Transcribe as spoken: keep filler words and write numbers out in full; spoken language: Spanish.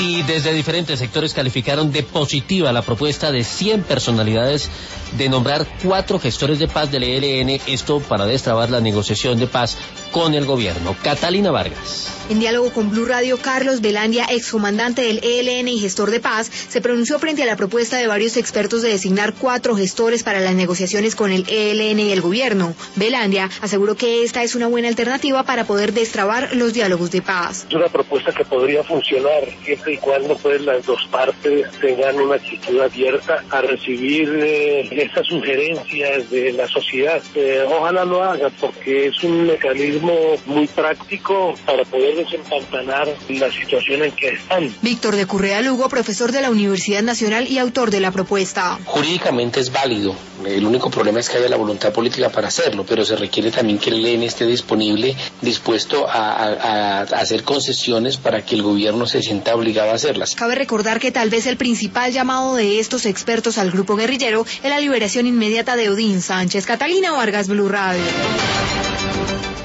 Y desde diferentes sectores calificaron de positiva la propuesta de cien personalidades de nombrar cuatro gestores de paz del E L N, esto para destrabar la negociación de paz con el gobierno. Catalina Vargas. En diálogo con Blue Radio, Carlos Velandia, excomandante del E L N y gestor de paz, se pronunció frente a la propuesta de varios expertos de designar cuatro gestores para las negociaciones con el E L N y el gobierno. Velandia aseguró que esta es una buena alternativa para poder destrabar los diálogos de paz. Es una propuesta que podría funcionar siempre y cuando pues las dos partes tengan una actitud abierta a recibir eh, esas sugerencias de la sociedad. Eh, ojalá lo hagan porque es un mecanismo muy práctico para poder desempantanar la situación en que están. Víctor de Currea Lugo, profesor de la Universidad Nacional y autor de la propuesta. Jurídicamente es válido, el único problema es que haya la voluntad política para hacerlo, pero se requiere también que el E L N esté disponible, dispuesto a, a, a hacer concesiones para que el gobierno se sienta obligado a hacerlas. Cabe recordar que tal vez el principal llamado de estos expertos al grupo guerrillero es la liberación inmediata de Odín Sánchez. Catalina Vargas, Blue Radio.